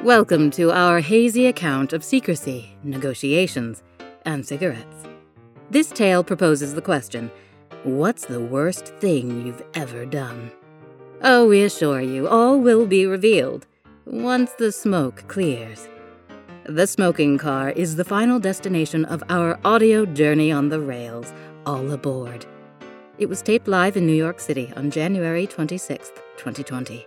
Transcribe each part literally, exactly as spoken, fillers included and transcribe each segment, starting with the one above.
Welcome to our hazy account of secrecy, negotiations, and cigarettes. This tale proposes the question, what's the worst thing you've ever done? Oh, we assure you, all will be revealed once the smoke clears. The smoking car is the final destination of our audio journey on the rails. All aboard. It was taped live in New York City on January twenty-sixth, twenty twenty.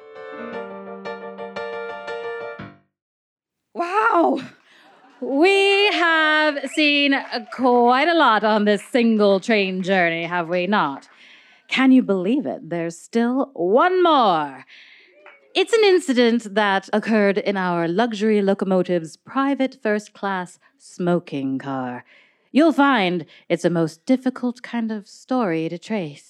Wow! We have seen quite a lot on this single train journey, have we not? Can you believe it? There's still one more. It's an incident that occurred in our luxury locomotive's private first-class smoking car. You'll find it's a most difficult kind of story to trace.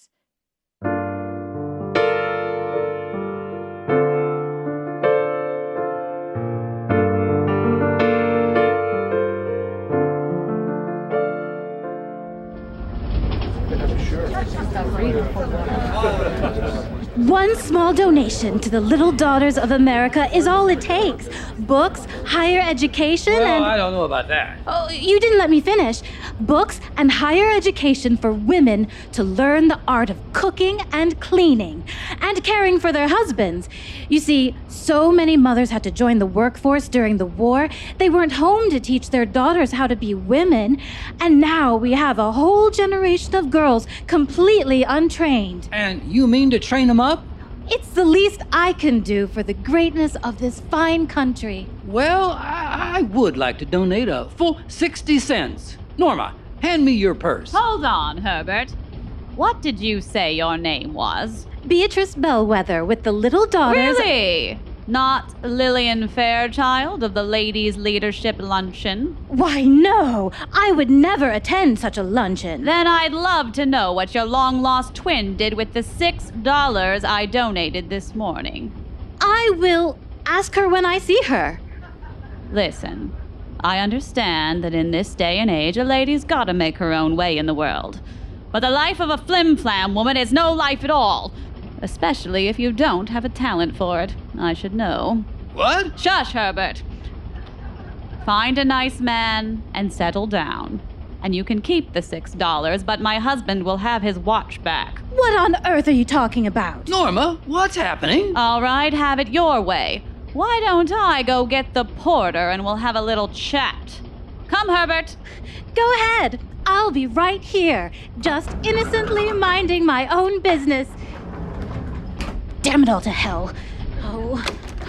One small donation to the Little Daughters of America is all it takes. Books, higher education, well, and... I don't know about that. Oh, you didn't let me finish. Books and higher education for women to learn the art of cooking and cleaning and caring for their husbands. You see, so many mothers had to join the workforce during the war. They weren't home to teach their daughters how to be women. And now we have a whole generation of girls completely untrained. And you mean to train them up? It's the least I can do for the greatness of this fine country. Well, I, I would like to donate a full sixty cents. Norma, hand me your purse. Hold on, Herbert. What did you say your name was? Beatrice Bellwether with the Little Daughters... Really? Not Lillian Fairchild of the Ladies' Leadership Luncheon? Why, no. I would never attend such a luncheon. Then I'd love to know what your long-lost twin did with the six dollars I donated this morning. I will ask her when I see her. Listen, I understand that in this day and age, a lady's gotta make her own way in the world. But the life of a flim-flam woman is no life at all. Especially if you don't have a talent for it. I should know. What? Shush, Herbert. Find a nice man and settle down. And you can keep the six dollars, but my husband will have his watch back. What on earth are you talking about? Norma, what's happening? All right, have it your way. Why don't I go get the porter and we'll have a little chat? Come, Herbert. Go ahead. I'll be right here, just innocently minding my own business. Damn it all to hell. Oh.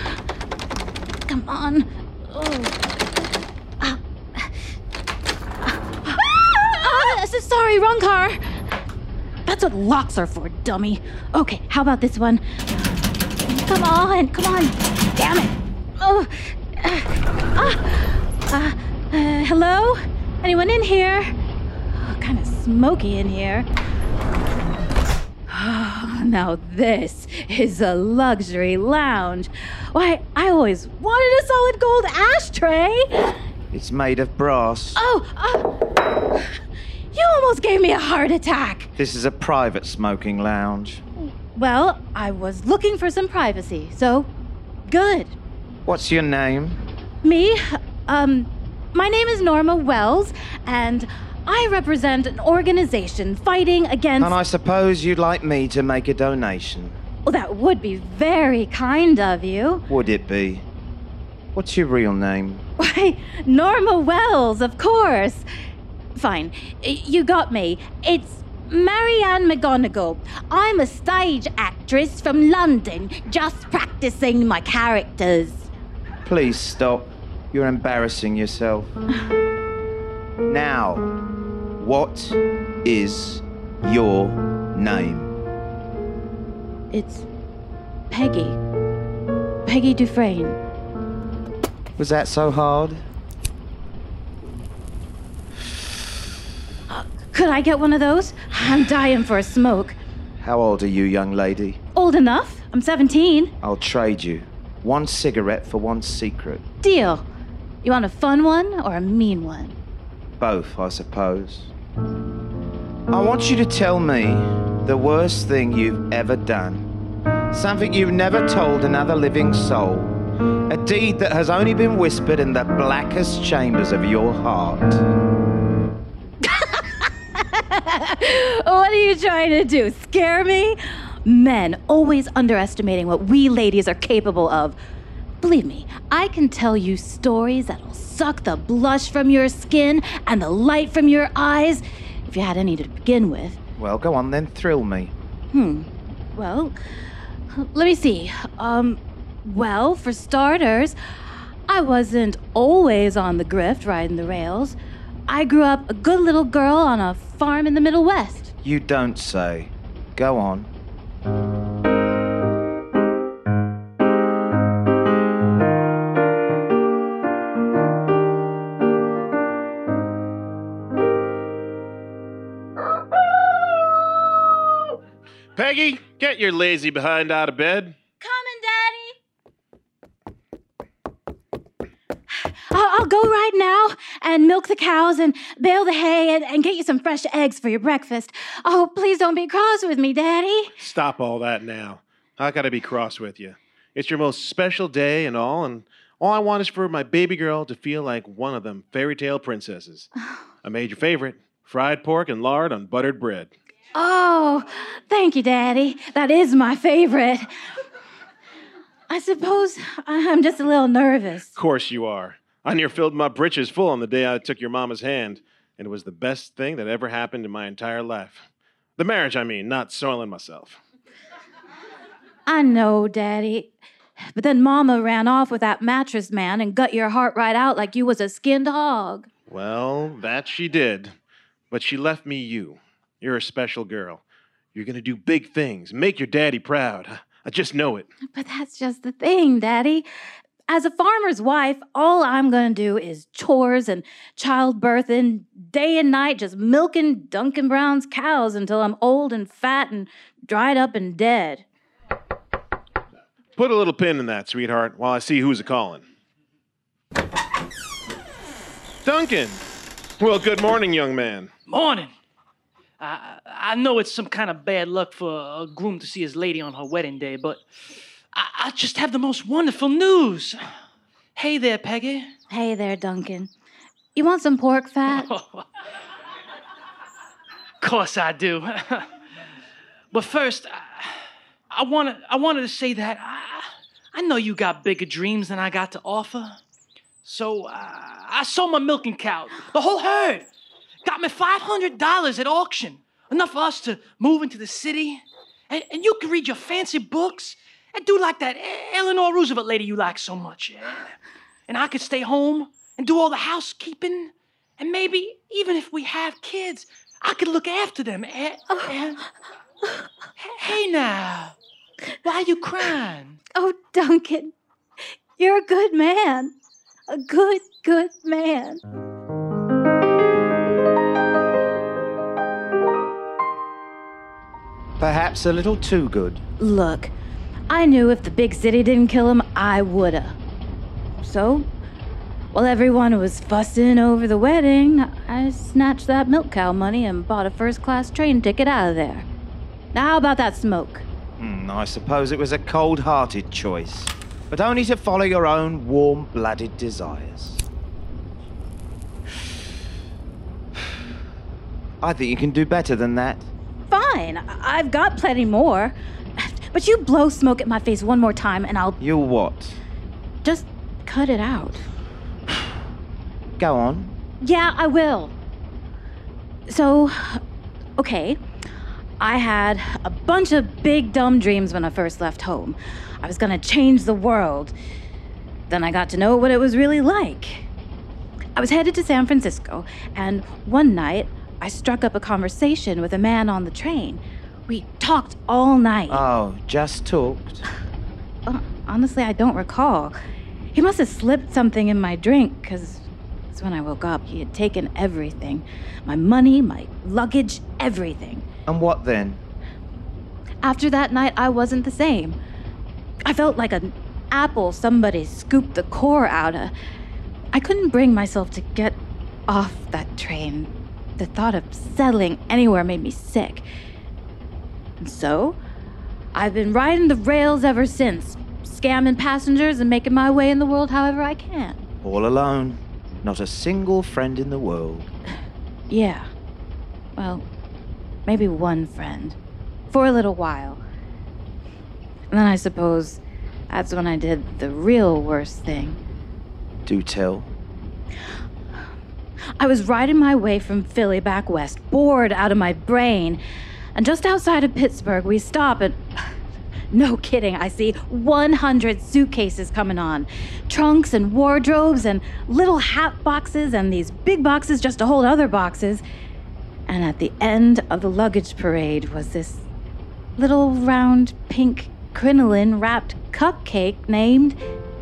Come on. Oh. Uh. Uh, so sorry, wrong car. That's what locks are for, dummy. Okay, how about this one? Come on, come on. Damn it. Oh. Uh, uh, uh, hello? Anyone in here? Oh, kind of smoky in here. Now this is a luxury lounge. Why, I always wanted a solid gold ashtray. It's made of brass. Oh, uh, you almost gave me a heart attack. This is a private smoking lounge. Well, I was looking for some privacy, so good. What's your name? Me? Um, my name is Norma Wells, and I represent an organization fighting against... And I suppose you'd like me to make a donation. Well, that would be very kind of you. Would it be? What's your real name? Why, Norma Wells, of course. Fine, you got me. It's Marianne McGonagall. I'm a stage actress from London, just practicing my characters. Please stop. You're embarrassing yourself. Now, what is your name? It's Peggy. Peggy Dufresne. Was that so hard? Uh, could I get one of those? I'm dying for a smoke. How old are you, young lady? Old enough. I'm seventeen. I'll trade you. One cigarette for one secret. Deal. You want a fun one or a mean one? Both, I suppose. I want you to tell me the worst thing you've ever done. Something you've never told another living soul. A deed that has only been whispered in the blackest chambers of your heart. What are you trying to do? Scare me? Men always underestimating what we ladies are capable of. Believe me, I can tell you stories that'll suck the blush from your skin and the light from your eyes, if you had any to begin with. Well, go on then, thrill me. Hmm. Well, let me see. Um, well, for starters, I wasn't always on the grift riding the rails. I grew up a good little girl on a farm in the Middle West. You don't say. Go on. Peggy, get your lazy behind out of bed. I'll, I'll go right now and milk the cows and bale the hay and, and get you some fresh eggs for your breakfast. Oh, please don't be cross with me, Daddy. Stop all that now. I gotta be cross with you. It's your most special day and all, and all I want is for my baby girl to feel like one of them fairy tale princesses. I made your favorite, fried pork and lard on buttered bread. Oh, thank you, Daddy. That is my favorite. I suppose I'm just a little nervous. Of course you are. I near filled my britches full on the day I took your mama's hand, and it was the best thing that ever happened in my entire life. The marriage, I mean, not soiling myself. I know, Daddy. But then Mama ran off with that mattress man and gut your heart right out like you was a skinned hog. Well, that she did. But she left me you. You're a special girl. You're gonna do big things, make your daddy proud. I just know it. But that's just the thing, Daddy. As a farmer's wife, all I'm going to do is chores and childbirthing, day and night, just milking Duncan Brown's cows until I'm old and fat and dried up and dead. Put a little pin in that, sweetheart, while I see who's a-calling. Duncan! Well, good morning, young man. Morning. I, I know it's some kind of bad luck for a groom to see his lady on her wedding day, but I, I just have the most wonderful news. Hey there, Peggy. Hey there, Duncan. You want some pork fat? Of course I do. But first, I, I, wanna, I wanted to say that I, I know you got bigger dreams than I got to offer. So uh, I sold my milking cow, the whole herd. Got me five hundred dollars at auction. Enough for us to move into the city. And, and you can read your fancy books and do like that Eleanor Roosevelt lady you like so much. And I could stay home and do all the housekeeping. And maybe even if we have kids, I could look after them. And, and, hey now, why are you crying? Oh, Duncan, you're a good man. A good, good man. Perhaps a little too good. Look, I knew if the big city didn't kill him, I woulda. So, while everyone was fussing over the wedding, I snatched that milk cow money and bought a first-class train ticket out of there. Now, how about that smoke? Mm, I suppose it was a cold-hearted choice, but only to follow your own warm-blooded desires. I think you can do better than that. Fine, I- I've got plenty more. But you blow smoke at my face one more time and I'll... You'll what? Just cut it out. Go on. Yeah, I will. So, okay. I had a bunch of big dumb dreams when I first left home. I was gonna change the world. Then I got to know what it was really like. I was headed to San Francisco, and one night I struck up a conversation with a man on the train. We talked all night. Oh, just talked? Uh, honestly, I don't recall. He must have slipped something in my drink, because when I woke up, he had taken everything. My money, my luggage, everything. And what then? After that night, I wasn't the same. I felt like an apple somebody scooped the core out of. I couldn't bring myself to get off that train. The thought of settling anywhere made me sick. And so, I've been riding the rails ever since, scamming passengers and making my way in the world however I can. All alone. Not a single friend in the world. Yeah. Well, maybe one friend. For a little while. And then I suppose that's when I did the real worst thing. Do tell. I was riding my way from Philly back west, bored out of my brain. And just outside of Pittsburgh, we stop and... No kidding, I see one hundred suitcases coming on. Trunks and wardrobes and little hat boxes and these big boxes just to hold other boxes. And at the end of the luggage parade was this little round pink crinoline-wrapped cupcake named...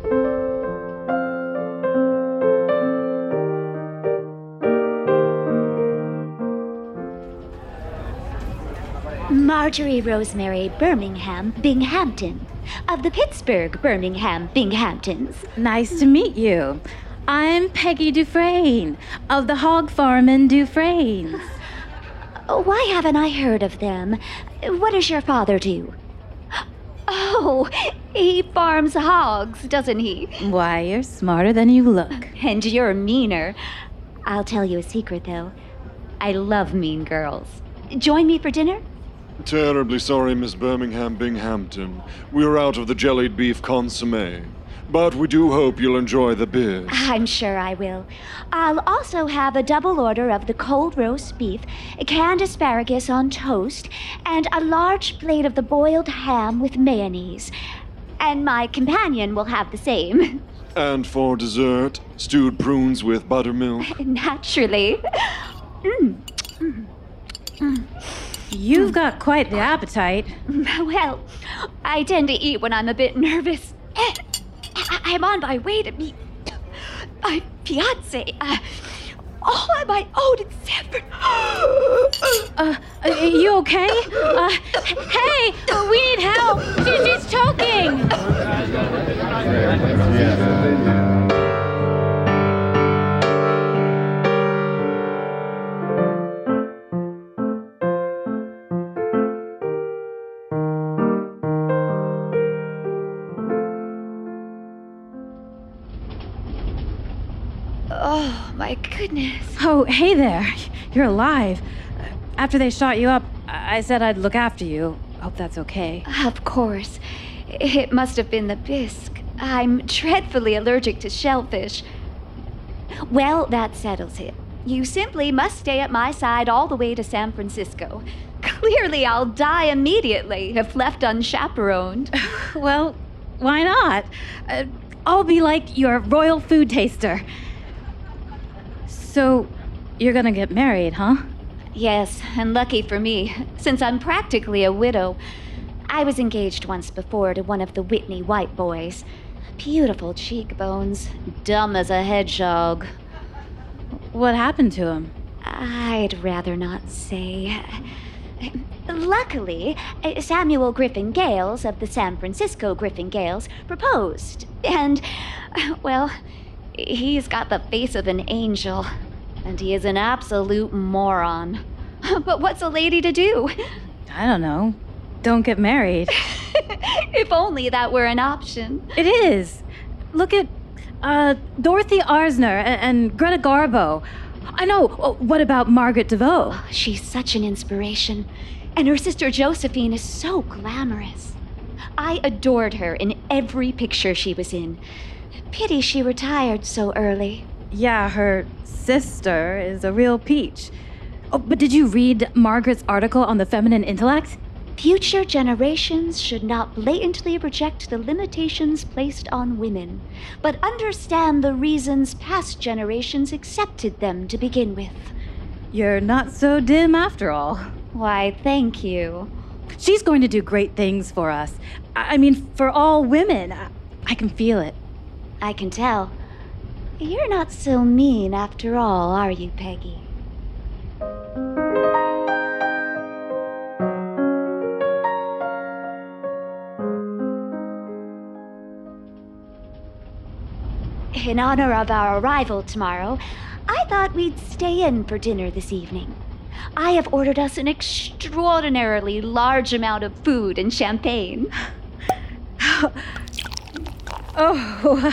Marjorie Rosemary Birmingham Binghampton of the Pittsburgh Birmingham Binghamptons. Nice to meet you. I'm Peggy Dufresne of the Hog Farmin' Dufresnes. Why haven't I heard of them? What does your father do? Oh, he farms hogs, doesn't he? Why, you're smarter than you look. And you're meaner. I'll tell you a secret, though. I love mean girls. Join me for dinner? Terribly sorry, Miss Birmingham Binghampton. We're out of the jellied beef consommé. But we do hope you'll enjoy the beers. I'm sure I will. I'll also have a double order of the cold roast beef, canned asparagus on toast, and a large plate of the boiled ham with mayonnaise. And my companion will have the same. And for dessert, stewed prunes with buttermilk. Naturally. Mm. Mm. Mm. You've got quite the appetite. Well, I tend to eat when I'm a bit nervous. I'm on my way to meet my fiancé. Uh, all on my own in Sanford. uh, are you okay? Uh, hey, we need help. She, she's choking. Oh, my goodness. Oh, hey there. You're alive. After they shot you up, I said I'd look after you. Hope that's okay. Of course. It must have been the bisque. I'm dreadfully allergic to shellfish. Well, that settles it. You simply must stay at my side all the way to San Francisco. Clearly, I'll die immediately if left unchaperoned. Well, why not? Uh, I'll be like your royal food taster. So, you're gonna get married, huh? Yes, and lucky for me, since I'm practically a widow. I was engaged once before to one of the Whitney White boys. Beautiful cheekbones, dumb as a hedgehog. What happened to him? I'd rather not say. Luckily, Samuel Griffin Gales of the San Francisco Griffin Gales proposed. And, well, he's got the face of an angel. And he is an absolute moron. But what's a lady to do? I don't know. Don't get married. If only that were an option. It is. Look at uh, Dorothy Arzner and, and Greta Garbo. I know. Oh, what about Margaret DeVoe? Oh, she's such an inspiration. And her sister Josephine is so glamorous. I adored her in every picture she was in. Pity she retired so early. Yeah, her sister is a real peach. Oh, but did you read Margaret's article on the feminine intellect? Future generations should not blatantly reject the limitations placed on women, but understand the reasons past generations accepted them to begin with. You're not so dim after all. Why, thank you. She's going to do great things for us. I mean, for all women. I, I can feel it. I can tell. You're not so mean after all, are you, Peggy? In honor of our arrival tomorrow, I thought we'd stay in for dinner this evening. I have ordered us an extraordinarily large amount of food and champagne. Oh,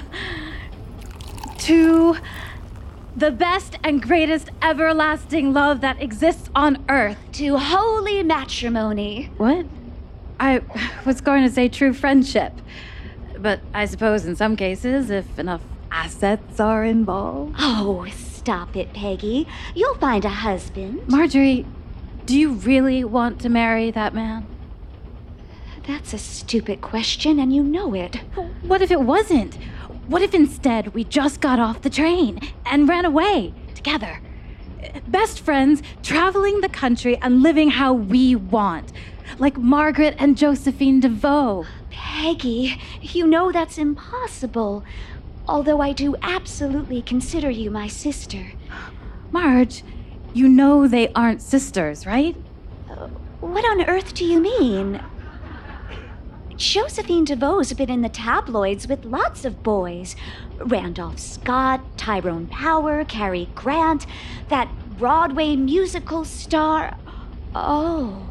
to the best and greatest everlasting love that exists on earth. To holy matrimony. What? I was going to say true friendship. But I suppose in some cases, if enough assets are involved. Oh, stop it, Peggy. You'll find a husband. Marjorie, do you really want to marry that man? That's a stupid question, and you know it. What if it wasn't? What if instead we just got off the train and ran away together? Best friends, traveling the country and living how we want. Like Margaret and Josephine DeVoe. Peggy, you know that's impossible. Although I do absolutely consider you my sister. Marge, you know they aren't sisters, right? Uh, what on earth do you mean? Josephine DeVoe's been in the tabloids with lots of boys. Randolph Scott, Tyrone Power, Cary Grant, that Broadway musical star. Oh,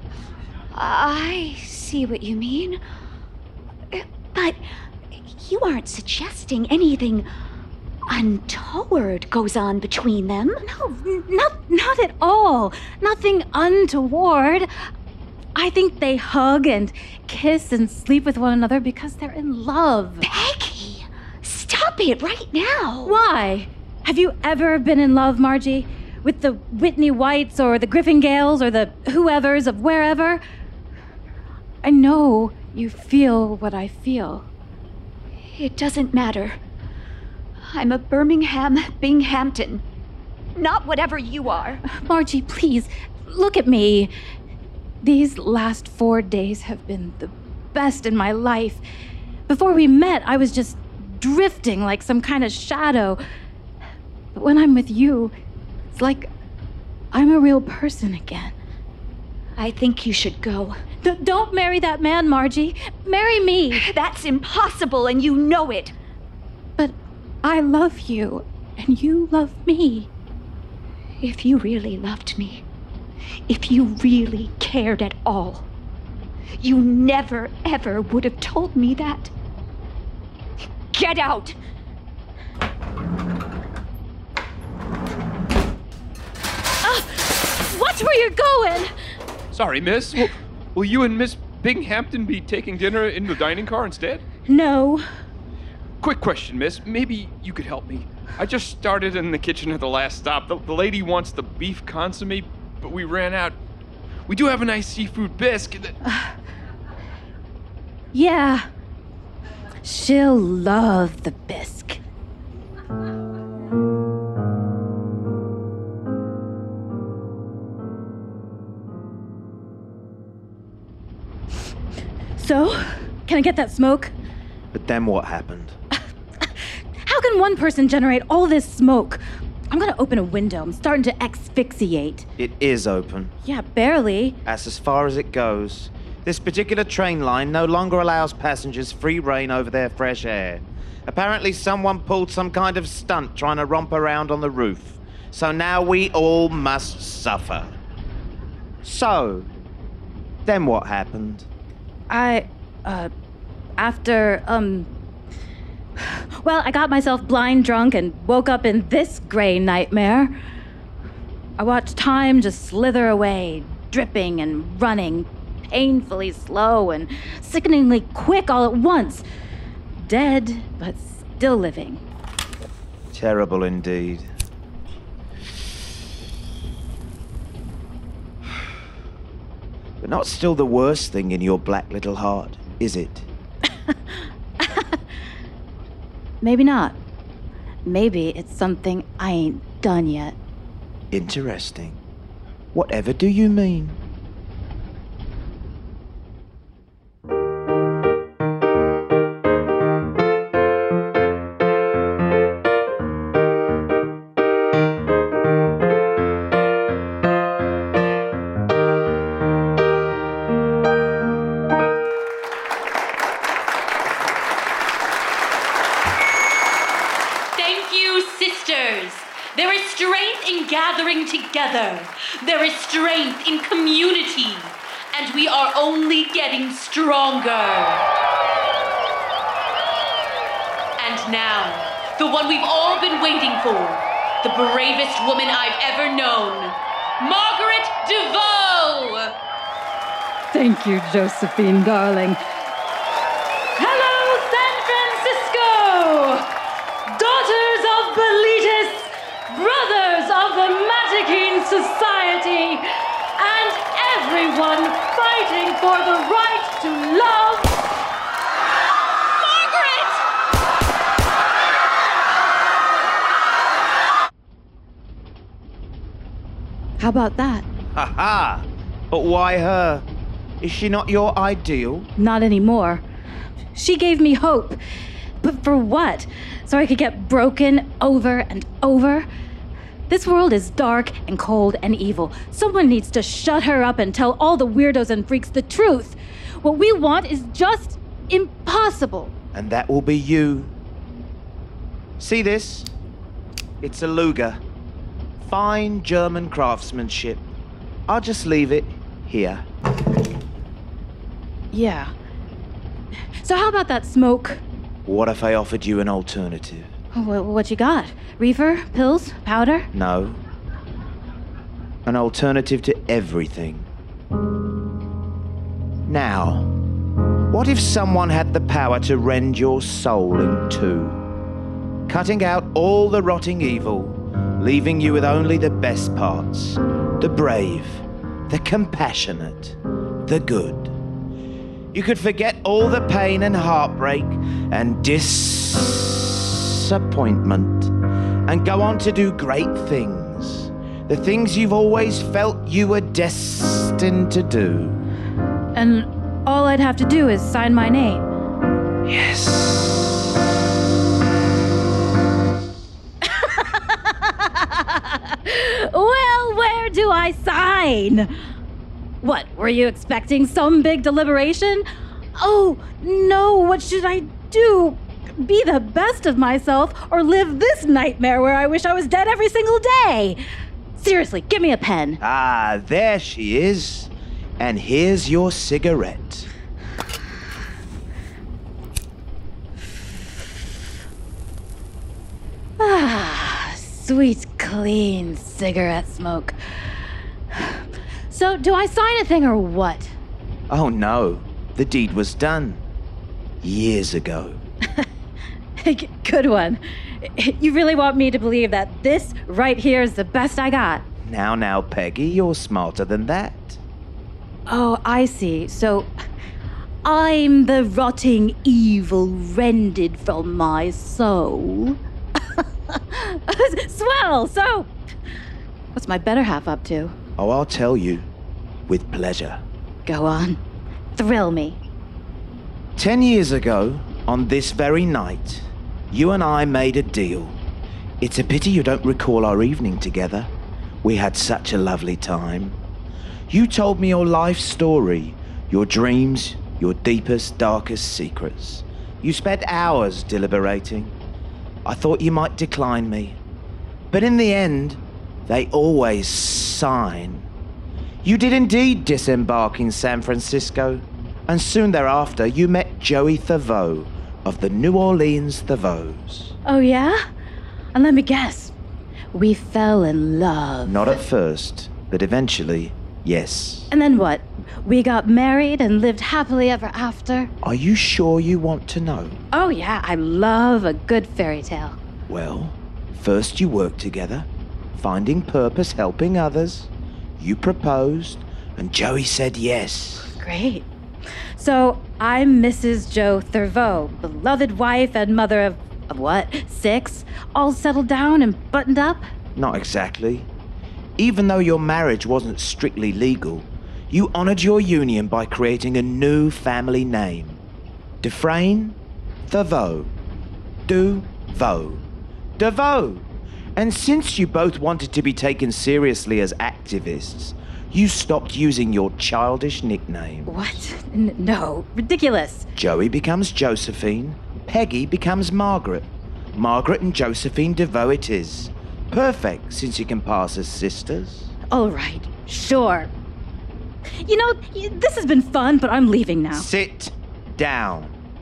I see what you mean. But you aren't suggesting anything untoward goes on between them? No, not, not at all. Nothing untoward. I think they hug and kiss and sleep with one another because they're in love. Peggy, stop it right now. Why? Have you ever been in love, Margie? With the Whitney Whites or the Griffin Gales or the whoever's of wherever? I know you feel what I feel. It doesn't matter. I'm a Birmingham Binghamton, not whatever you are. Margie, please, look at me. These last four days have been the best in my life. Before we met, I was just drifting like some kind of shadow. But when I'm with you, it's like I'm a real person again. I think you should go. D- don't marry that man, Margie. Marry me. That's impossible, and you know it. But I love you, and you love me. If you really loved me, if you really cared at all, you never, ever would have told me that. Get out! Uh, watch where you're going! Sorry, miss. Will, will you and Miss Binghamton be taking dinner in the dining car instead? No. Quick question, miss. Maybe you could help me. I just started in the kitchen at the last stop. The, the lady wants the beef consomme, but we ran out. We do have a nice seafood bisque. That... Uh, yeah. She'll love the bisque. So, can I get that smoke? But then what happened? How can one person generate all this smoke? I'm gonna open a window. I'm starting to asphyxiate. It is open. Yeah, barely. That's as far as it goes. This particular train line no longer allows passengers free rein over their fresh air. Apparently someone pulled some kind of stunt trying to romp around on the roof. So now we all must suffer. So, then what happened? I, uh, after, um... Well, I got myself blind drunk and woke up in this gray nightmare. I watched time just slither away, dripping and running, painfully slow and sickeningly quick all at once. Dead, but still living. Terrible indeed. But not still the worst thing in your black little heart, is it? Maybe not. Maybe it's something I ain't done yet. Interesting. Whatever do you mean? Together. There is strength in community, and we are only getting stronger. now. The one we've all been waiting for. The bravest woman I've ever known. Margaret DeVoe! Thank you, Josephine, darling. Hello, San Francisco! Daughters of Bilitis, brothers of the Matakine Society, and everyone fighting for the right to love. Margaret! How about that? Ha ha! But why her? Is she not your ideal? Not anymore. She gave me hope. But for what? So I could get broken over and over? This world is dark and cold and evil. Someone needs to shut her up and tell all the weirdos and freaks the truth. What we want is just impossible. And that will be you. See this? It's a Luger. Fine German craftsmanship. I'll just leave it here. Yeah. So how about that smoke? What if I offered you an alternative? What, what you got? Reefer? Pills? Powder? No. An alternative to everything. Now, what if someone had the power to rend your soul in two, cutting out all the rotting evil, leaving you with only the best parts, the brave, the compassionate, the good. You could forget all the pain and heartbreak and disappointment and go on to do great things. The things you've always felt you were destined to do. And all I'd have to do is sign my name. Yes. Well, where do I sign? What, were you expecting some big deliberation? Oh, no, what should I do? Be the best of myself or live this nightmare where I wish I was dead every single day? Seriously, give me a pen. Ah, there she is. And here's your cigarette. Ah, sweet, clean cigarette smoke. So, do I sign a thing or what? Oh no, the deed was done. Years ago. Good one. You really want me to believe that this right here is the best I got? Now, now, Peggy, you're smarter than that. Oh, I see. So, I'm the rotting evil rended from my soul. Swell! So, what's my better half up to? Oh, I'll tell you. With pleasure. Go on. Thrill me. Ten years ago, on this very night, you and I made a deal. It's a pity you don't recall our evening together. We had such a lovely time. You told me your life story, your dreams, your deepest, darkest secrets. You spent hours deliberating. I thought you might decline me. But in the end, they always sign. You did indeed disembark in San Francisco, and soon thereafter you met Joey Theroux of the New Orleans Therouxs. Oh, yeah? And let me guess. We fell in love. Not at first, but eventually, yes. And then what? We got married and lived happily ever after? Are you sure you want to know? Oh, yeah, I love a good fairy tale. Well, first you worked together, finding purpose, helping others. You proposed, and Joey said yes. Great. So, I'm Missus Joe Theroux, beloved wife and mother of, of what, six? All settled down and buttoned up? Not exactly. Even though your marriage wasn't strictly legal, you honored your union by creating a new family name. Dufresne Theroux. Du-Vo. DeVoe. And since you both wanted to be taken seriously as activists, you stopped using your childish nickname. What? N- no, ridiculous. Joey becomes Josephine, Peggy becomes Margaret. Margaret and Josephine DeVoe it is. Perfect, since you can pass as sisters. All right, sure. You know, this has been fun, but I'm leaving now. Sit down.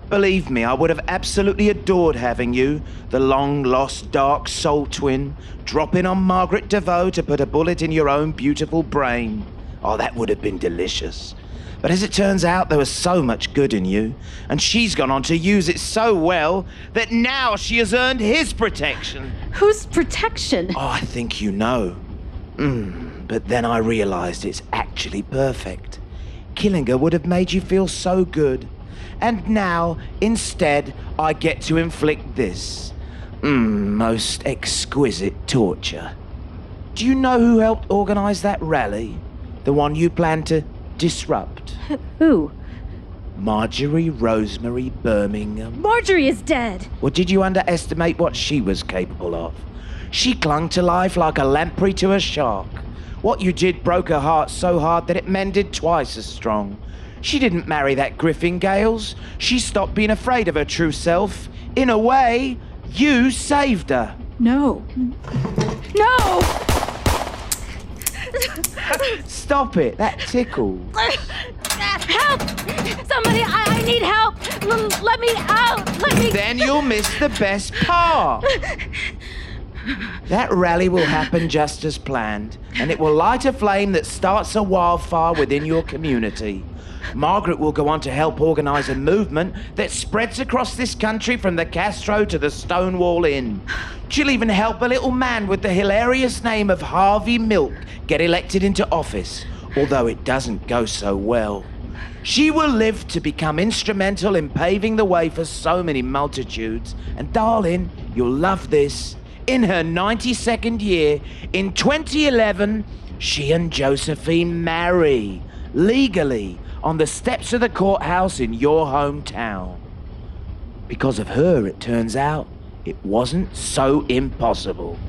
Believe me, I would have absolutely adored having you, the long-lost dark soul twin, drop in on Margaret DeVoe to put a bullet in your own beautiful brain. Oh, that would have been delicious. But as it turns out, there was so much good in you, and she's gone on to use it so well that now she has earned his protection. Whose protection? Oh, I think you know. Mm, but then I realized it's actually perfect. Killing her would have made you feel so good. And now, instead, I get to inflict this. Mm, most exquisite torture. Do you know who helped organize that rally? The one you plan to disrupt? Who? Marjorie Rosemary Birmingham. Marjorie is dead. Or did you underestimate what she was capable of? She clung to life like a lamprey to a shark. What you did broke her heart so hard that it mended twice as strong. She didn't marry that Griffin Gales. She stopped being afraid of her true self. In a way, you saved her. No. No! Stop it, that tickled. Help! Somebody, I, I need help! L- let me out! Let me... Then you'll miss the best part. That rally will happen just as planned, and it will light a flame that starts a wildfire within your community. Margaret will go on to help organize a movement that spreads across this country from the Castro to the Stonewall Inn. She'll even help a little man with the hilarious name of Harvey Milk get elected into office, although it doesn't go so well. She will live to become instrumental in paving the way for so many multitudes. And darling, you'll love this. In her ninety-second year, in twenty eleven, she and Josephine marry, legally, on the steps of the courthouse in your hometown. Because of her, it turns out, it wasn't so impossible.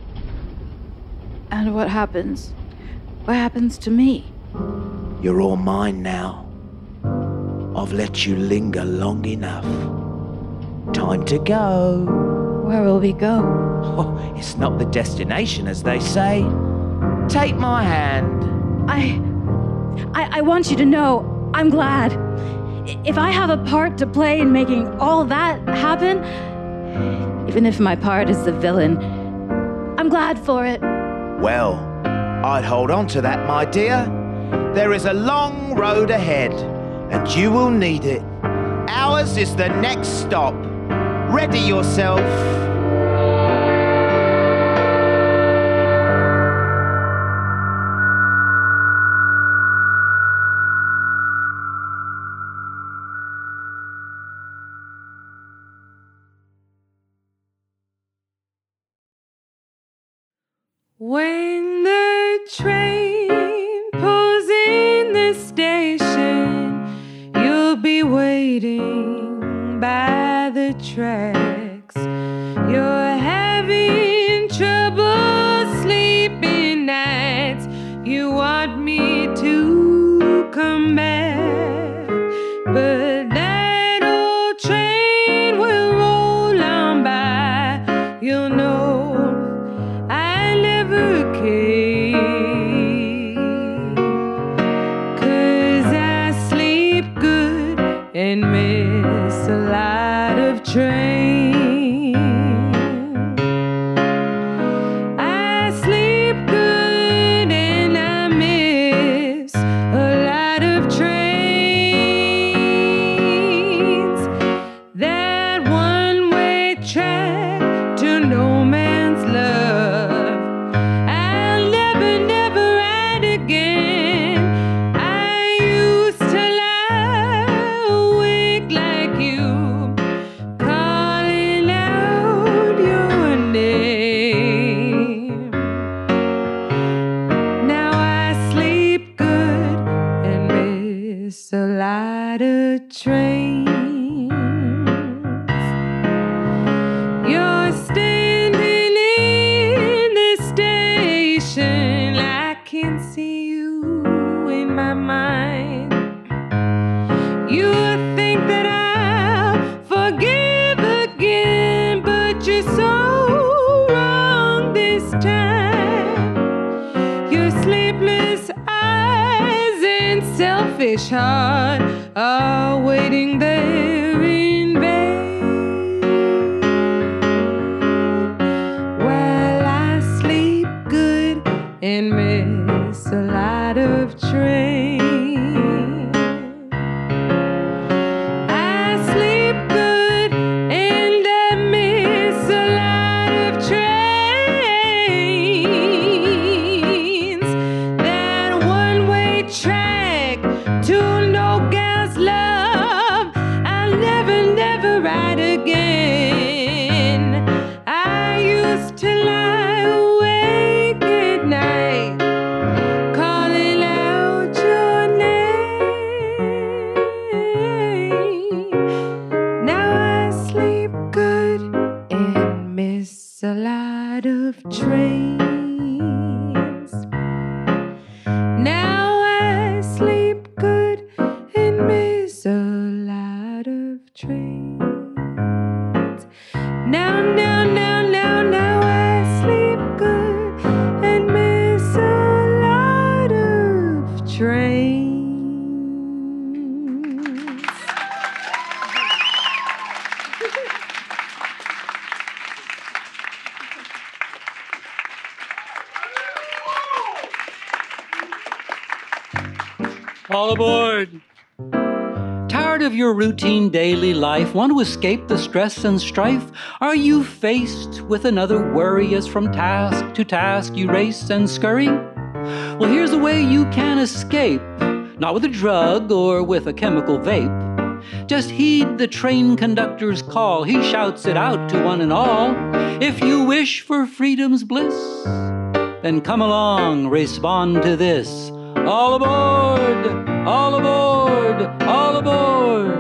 And what happens? What happens to me? You're all mine now. I've let you linger long enough. Time to go. Where will we go? Oh, it's not the destination, as they say. Take my hand. I... I, I want you to know I'm glad. If I have a part to play in making all that happen, even if my part is the villain, I'm glad for it. Well, I'd hold on to that, my dear. There is a long road ahead, and you will need it. Ours is the next stop. Ready yourself. When the train pulls in the station, you'll be waiting by the tracks. You're having trouble sleeping nights. You want me to come back, but that old train will roll on by. You'll know and miss a lot of trains. I sleep good and I miss a lot of trains. That one-way track to no man's love, I'll never, never ride again. I used to a lot of trains. You're standing in the station. I can see you in my mind. You think that I'll forgive again, but you're so wrong this time. Your sleepless eyes and selfish heart are waiting there in miss a lot of trains. Now, now, now, now, now I sleep good and miss a lot of trains. All aboard! Tired of your routine daily life? Want to escape the stress and strife? Are you faced with another worry as from task to task you race and scurry? Well, here's a way you can escape. Not with a drug or with a chemical vape. Just heed the train conductor's call. He shouts it out to one and all. If you wish for freedom's bliss, then come along, respond to this. All aboard! All aboard! All aboard!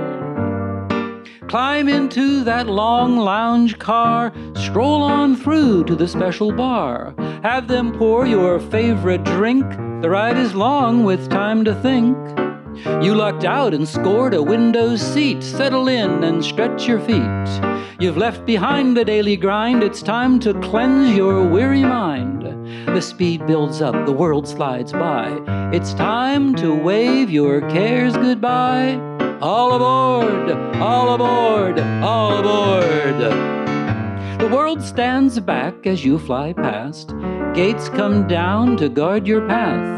Climb into that long lounge car, stroll on through to the special bar. Have them pour your favorite drink. The ride is long with time to think. You lucked out and scored a window seat. Settle in and stretch your feet. You've left behind the daily grind. It's time to cleanse your weary mind. The speed builds up, the world slides by. It's time to wave your cares goodbye. All aboard, all aboard, all aboard. The world stands back as you fly past. Gates come down to guard your path.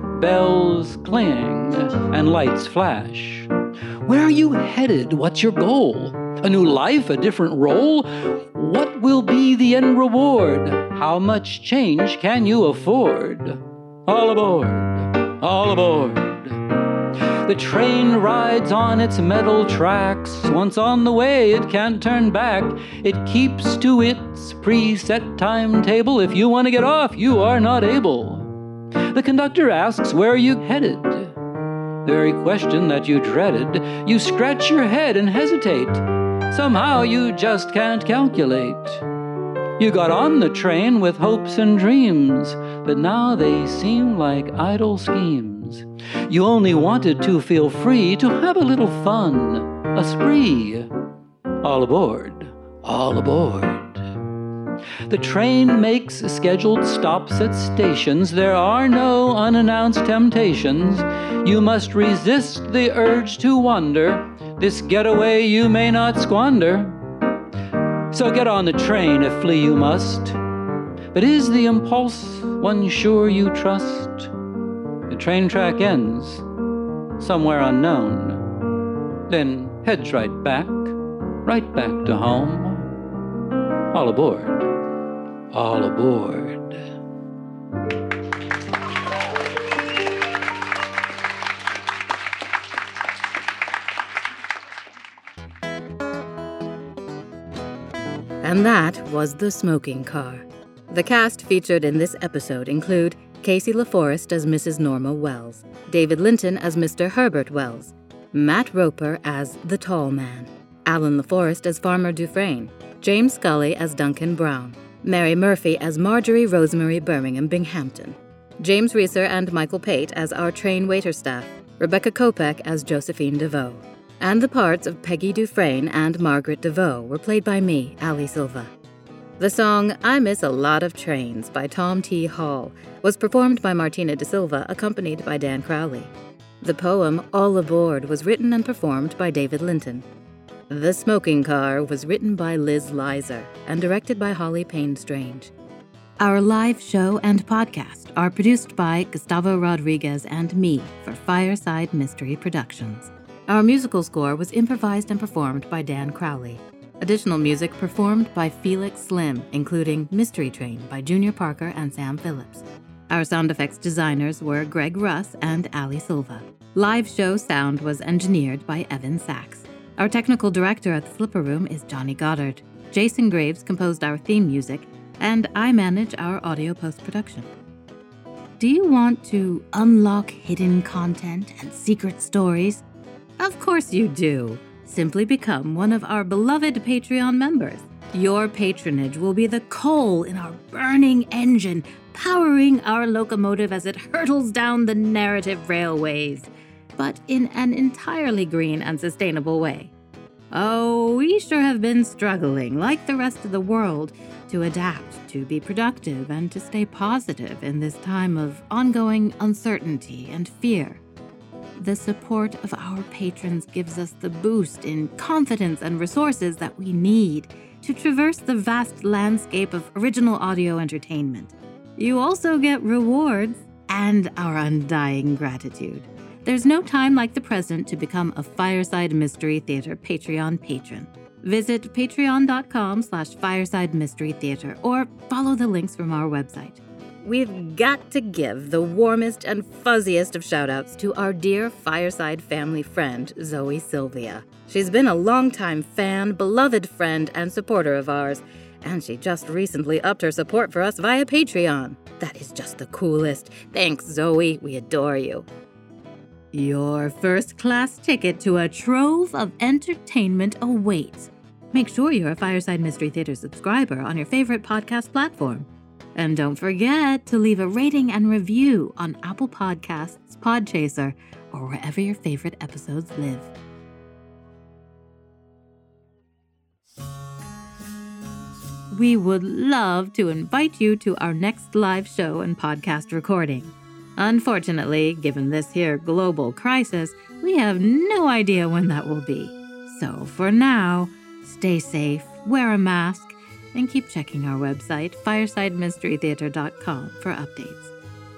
Bells cling and lights flash. Where are you headed? What's your goal? A new life, a different role? What will be the end reward? How much change can you afford? All aboard, all aboard. The train rides on its metal tracks. Once on the way, it can't turn back. It keeps to its preset timetable. If you want to get off, you are not able. The conductor asks, where are you headed? The very question that you dreaded. You scratch your head and hesitate. Somehow you just can't calculate. You got on the train with hopes and dreams, but now they seem like idle schemes. You only wanted to feel free, to have a little fun, a spree. All aboard, all aboard. The train makes scheduled stops at stations. There are no unannounced temptations. You must resist the urge to wander. This getaway you may not squander. So get on the train if flee you must. But is the impulse one sure you trust? The train track ends somewhere unknown. Then heads right back, right back to home. All aboard, all aboard. And that was The Smoking Car. The cast featured in this episode include Casey LaForest as Missus Norma Wells, David Linton as Mister Herbert Wells, Matt Roper as The Tall Man, Alan LaForest as Farmer Dufresne, James Scully as Duncan Brown, Mary Murphy as Marjorie Rosemary Birmingham Binghampton, James Reeser and Michael Pate as our train waiterstaff, Rebecca Kopech as Josephine DeVoe. And the parts of Peggy Dufresne and Margaret DeVoe were played by me, Ali Silva. The song I Miss a Lot of Trains by Tom T. Hall was performed by Martina De Silva, accompanied by Dan Crowley. The poem All Aboard was written and performed by David Linton. The Smoking Car was written by Liz Lizer and directed by Holly Payne Strange. Our live show and podcast are produced by Gustavo Rodriguez and me for Fireside Mystery Productions. Our musical score was improvised and performed by Dan Crowley. Additional music performed by Felix Slim, including Mystery Train by Junior Parker and Sam Phillips. Our sound effects designers were Greg Russ and Ali Silva. Live show sound was engineered by Evan Sachs. Our technical director at the Flipper Room is Johnny Goddard. Jason Graves composed our theme music, and I manage our audio post-production. Do you want to unlock hidden content and secret stories? Of course you do. Simply become one of our beloved Patreon members. Your patronage will be the coal in our burning engine, powering our locomotive as it hurtles down the narrative railways. but in an entirely green and sustainable way. Oh, we sure have been struggling, like the rest of the world, to adapt, to be productive, and to stay positive in this time of ongoing uncertainty and fear. The support of our patrons gives us the boost in confidence and resources that we need to traverse the vast landscape of original audio entertainment. You also get rewards and our undying gratitude. There's no time like the present to become a Fireside Mystery Theater Patreon patron. Visit patreon.com slash Fireside Mystery Theater or follow the links from our website. We've got to give the warmest and fuzziest of shout-outs to our dear Fireside family friend, Zoe Sylvia. She's been a longtime fan, beloved friend, and supporter of ours, and she just recently upped her support for us via Patreon. That is just the coolest. Thanks, Zoe. We adore you. Your first-class ticket to a trove of entertainment awaits. Make sure you're a Fireside Mystery Theater subscriber on your favorite podcast platform. And don't forget to leave a rating and review on Apple Podcasts, Podchaser, or wherever your favorite episodes live. We would love to invite you to our next live show and podcast recording. Unfortunately, given this here global crisis, we have no idea when that will be. So for now, stay safe, wear a mask, and keep checking our website, fireside mystery theater dot com, for updates.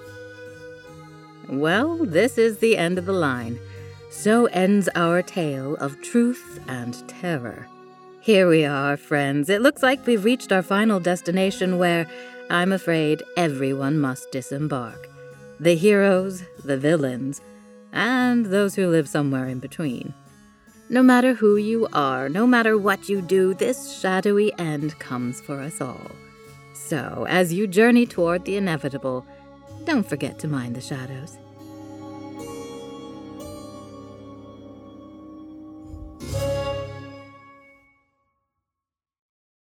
Well, this is the end of the line. So ends our tale of truth and terror. Here we are, friends. It looks like we've reached our final destination where, I'm afraid, everyone must disembark. The heroes, the villains, and those who live somewhere in between. No matter who you are, no matter what you do, this shadowy end comes for us all. So, as you journey toward the inevitable, don't forget to mind the shadows.